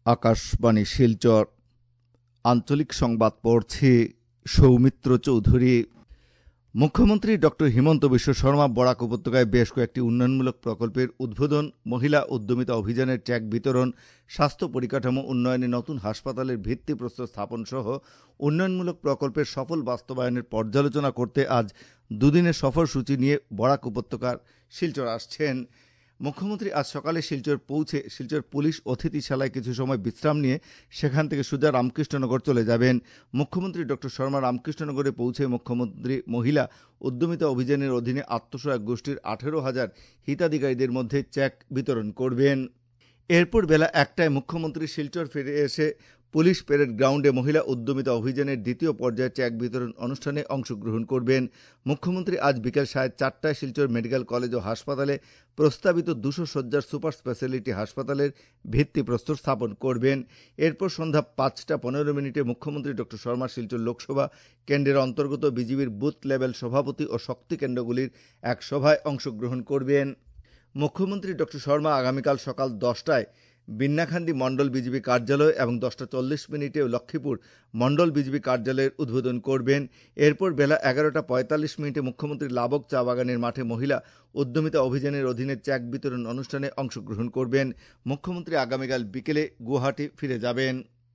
আকাশবাণী শিলচর আঞ্চলিক সংবাদ পড়ছি সৌমিত্র চৌধুরী। মুখ্যমন্ত্রী ডক্টর হিমন্ত বিশ্ব শর্মা বরাক উপত্যকায় বেশ কয়েকটি উন্নয়নমূলক প্রকল্পের উদ্বোধন, মহিলা উদ্যমিতা অভিযানের চেক বিতরণ, স্বাস্থ্য পরিকাঠামো উন্নয়নে নতুন হাসপাতালের ভিত্তিপ্রস্তর স্থাপন সহ উন্নয়নমূলক প্রকল্পের সফল বাস্তবায়নের পর্যালোচনা করতে আজ দুদিনের সফরসূচি নিয়ে বরাক উপত্যকার শিলচর আসছেন। মুখ্যমন্ত্রী আজ সকালে শিলচর পৌঁছে শিলচর পুলিশ অতিথিশালায় কিছু সময় বিশ্রাম নিয়ে সেখান থেকে সোজা রামকৃষ্ণনগর চলে যাবেন। মুখ্যমন্ত্রী ডক্টর শর্মা রামকৃষ্ণনগরে পৌঁছে মুখ্যমন্ত্রী মহিলা উদ্যমিতা অভিযানের অধীনে আত্মসহায়ক গোষ্ঠীর 18,000 হিতাধিকারীদের মধ্যে চেক বিতরণ করবেন। এরপর বেলা 1টায় মুখ্যমন্ত্রী শিলচর ফিরে এসে পুলিশ প্যারেড গ্রাউন্ডে মহিলা উদ্যমিতা অভিযানের দ্বিতীয় পর্যায়ে চেক বিতরণ অনুষ্ঠানে অংশগ্রহণ করবেন। মুখ্যমন্ত্রী আজ বিকেল 4:30টায় শিলচর মেডিকেল কলেজ ও হাসপাতালে প্রস্তাবিত 200 শয্যার সুপার স্পেশালিটি হাসপাতালের ভিত্তিপ্রস্তর স্থাপন করবেন। এরপর সন্ধ্যা 5:15 মুখ্যমন্ত্রী ডক্টর শর্মা শিলচর লোকসভা কেন্দ্রের অন্তর্গত বিজিবির বুথ লেভেল সভাপতি ও শক্তি কেন্দ্রগুলির এক সভায় অংশগ্রহণ করবেন। মুখ্যমন্ত্রী ডক্টর শর্মা আগামীকাল সকাল 10টায় বিন্নাখান্দি মন্ডল বিজেপি কার্যালয় এবং 10:40 লক্ষ্মীপুর মন্ডল বিজেপি কার্যালয়ের উদ্বোধন করবেন। এরপর বেলা 11:45 মুখ্যমন্ত্রী লাবক চা বাগানের মাঠে মহিলা উদ্যমিতা অভিযানের অধীনে চেক বিতরণ অনুষ্ঠানে অংশগ্রহণ করবেন। মুখ্যমন্ত্রী আগামীকাল বিকেলে গুয়াহাটি ফিরে যাবেন।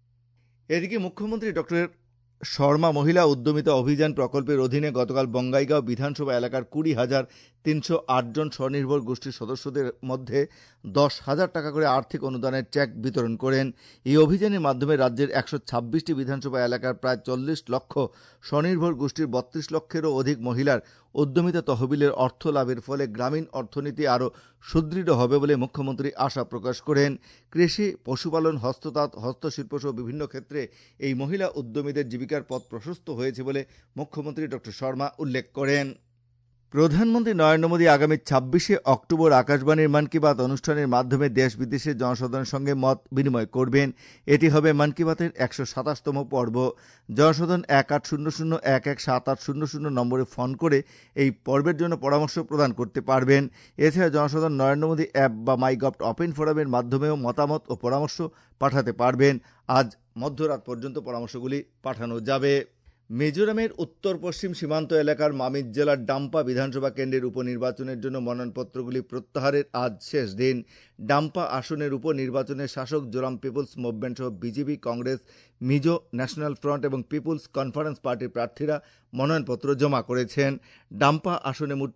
এদিকে মুখ্যমন্ত্রী ডক্টর শর্মা মহিলা উদ্যমিতা অভিযান প্রকল্পের অধীনে গতকাল বঙ্গাইগাঁও বিধানসভা এলাকার 20,308 জন স্বনির্ভর গোষ্ঠীর সদস্যদের মধ্যে 10,000 টাকা করে আর্থিক অনুদানের চেক বিতরণ করেন। এই অভিযানের মাধ্যমে রাজ্যের 126টি বিধানসভা এলাকার প্রায় 40 লক্ষ স্বনির্ভর গোষ্ঠীর 32 লক্ষেরও অধিক মহিলার উদ্যমিতা তহবিলের অর্থ লাভের ফলে গ্রামীণ অর্থনীতি আরও সুদৃঢ় হবে বলে মুখ্যমন্ত্রী আশা প্রকাশ করেন। কৃষি, পশুপালন, হস্ততাঁত, হস্তশিল্প সহ বিভিন্ন ক্ষেত্রে এই মহিলা উদ্যমীদের জীবিকার পথ প্রশস্ত হয়েছে বলে মুখ্যমন্ত্রী ডক্টর শর্মা উল্লেখ করেন। প্রধানমন্ত্রী নরেন্দ্র মোদী আগামী 26শে অক্টোবর আকাশবাণীর মন কি বাত অনুষ্ঠানের মাধ্যমে দেশ বিদেশের জনসাধারণের সঙ্গে মত বিনিময় করবেন। এটি হবে মন কি বাতের 127তম পর্ব। জনসাধারণ 1800-117800 নম্বরে ফোন করে এই পর্বের জন্য পরামর্শ প্রদান করতে পারবেন। এছাড়া জনসাধারণ নরেন্দ্র মোদী অ্যাপ বা মাইগভ ওপেন ফোরামের মাধ্যমেও মতামত ও পরামর্শ পাঠাতে পারবেন। আজ মধ্যরাত পর্যন্ত পরামর্শগুলি পাঠানো যাবে। মিজোরামের উত্তর পশ্চিম সীমান্ত এলাকার মামিত জেলার ডাম্পা বিধানসভা কেন্দ্রের উপনির্বাচনের জন্য মনোনয়নপত্রগুলি প্রত্যাহারের আজ শেষ দিন। ডাম্পা আসনের উপনির্বাচনে শাসক জোরাম পিপুলস মুভমেন্ট সহ BJP, Congress, Mizo National Front এবং পিপুলস কনফারেন্স পার্টির প্রার্থীরা মনোনয়নপত্র জমা করেছেন। ডাম্পা আসনে মোট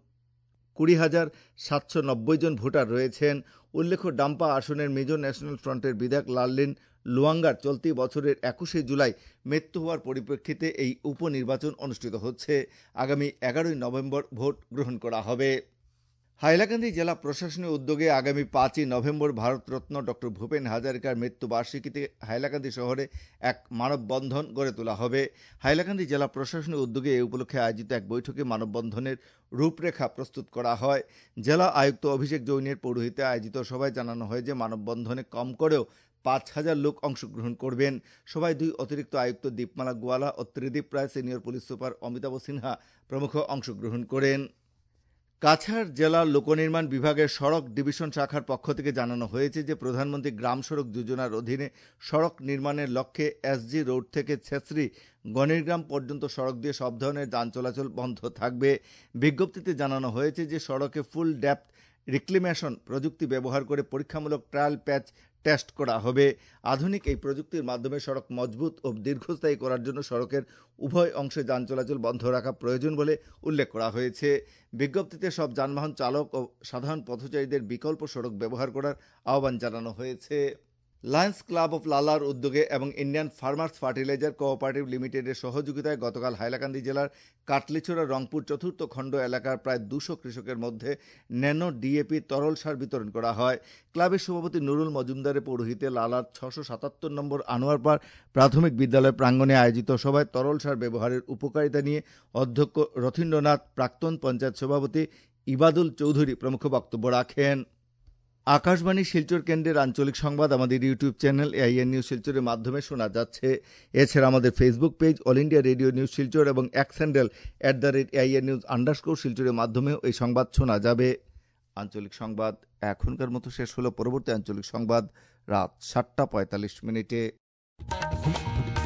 20,790 জন ভোটার রয়েছেন। উল্লেখ্য, ডাম্পা আসনের মিজো ন্যাশনাল ফ্রন্টের বিধায়ক লাললিন লুয়াঙ্গার চলতি বছরের 21শে জুলাই মৃত্যু হওয়ার পরিপ্রেক্ষিতে এই উপনির্বাচন অনুষ্ঠিত হচ্ছে। আগামী 11ই নভেম্বর ভোট গ্রহণ করা হবে। হাইলাকান্দি জেলা প্রশাসনের উদ্যোগে আগামী 5ই নভেম্বর ভারতরত্ন ডক্টর ভূপেন হাজারিকার মৃত্যুবার্ষিকীতে হাইলাকান্দি শহরে এক মানববন্ধন গড়ে তোলা হবে। হাইলাকান্দি জেলা প্রশাসনের উদ্যোগে এই উপলক্ষে আয়োজিত এক বৈঠকে মানববন্ধনের রূপরেখা প্রস্তুত করা হয়। জেলা আয়ুক্ত অভিষেক জৈনের পৌরোহিত্যে আয়োজিত সভায় জানানো হয় যে মানববন্ধনে কম করেও 5,000 লোক অংশগ্রহণ করবেন। সভায় 2 অতিরিক্ত আয়ুক্ত দীপমালা গোয়ালা ও Tridip Roy, senior police super Amitabh Sinha প্রমুখ অংশগ্রহণ করেন। কাছাড় জেলা লোকনির্মাণ বিভাগের সড়ক ডিভিশন শাখার পক্ষ থেকে জানানো হয়েছে যে প্রধানমন্ত্রী গ্রাম সড়ক যোজনার অধীনে সড়ক নির্মাণের লক্ষ্যে এসজি রোড থেকে ছেত্রী গণিরগ্রাম পর্যন্ত সড়ক দিয়ে সব ধরনের যান চলাচল বন্ধ থাকবে। বিজ্ঞপ্তিতে জানানো হয়েছে যে সড়কে ফুল ডেপথ রিক্লেমেশন প্রযুক্তি ব্যবহার করে পরীক্ষামূলক ট্রায়াল প্যাচ টেস্ট করা হবে। আধুনিক এই প্রযুক্তির মাধ্যমে সড়ক মজবুত ও দীর্ঘস্থায়ী করার জন্য সড়কের উভয় অংশে যান চলাচল বন্ধ রাখা প্রয়োজন বলে উল্লেখ করা হয়েছে। বিজ্ঞপ্তিতে সব যানবাহন চালক ও সাধারণ পথচারীদের বিকল্প সড়ক ব্যবহার করার আহ্বান জানানো হয়েছে। লায়ন্স ক্লাব অফ লালার উদ্যোগে এবং ইন্ডিয়ান ফার্মার্স ফার্টিলাইজার কোঅপারেটিভ লিমিটেডের সহযোগিতায় গতকাল হাইলাকান্দি জেলার কাটলিছড়া রংপুর 4র্থ খণ্ড এলাকার প্রায় 200 কৃষকের মধ্যে ন্যানো ডিএপি তরল সার বিতরণ করা হয়। ক্লাবের সভাপতি নুরুল মজুমদারের পৌরোহিত্যে লালার 677 নম্বর আনোয়ারপাড় প্রাথমিক বিদ্যালয় প্রাঙ্গণে আয়োজিত সভায় তরল সার ব্যবহারের উপকারিতা নিয়ে অধ্যক্ষ রথীন্দ্রনাথ, প্রাক্তন পঞ্চায়েত সভাপতি ইবাদুল চৌধুরী প্রমুখ বক্তব্য রাখেন। আকাশবাণী শিলচর কেন্দ্রের আঞ্চলিক সংবাদ আমাদের ইউটিউব চ্যানেল এআইএন নিউজ শিলচরের মাধ্যমে শোনা যাচ্ছে। এছাড়া আমাদের Facebook page all India radio news Silchar এবং এক্স হ্যান্ডেল @AIN News_ শিলচরের মাধ্যমেও এই সংবাদ শোনা যাবে। আঞ্চলিক সংবাদ এখনকার মতো শেষ হলো। পরবর্তী আঞ্চলিক সংবাদ রাত 7:45 মিনিটে।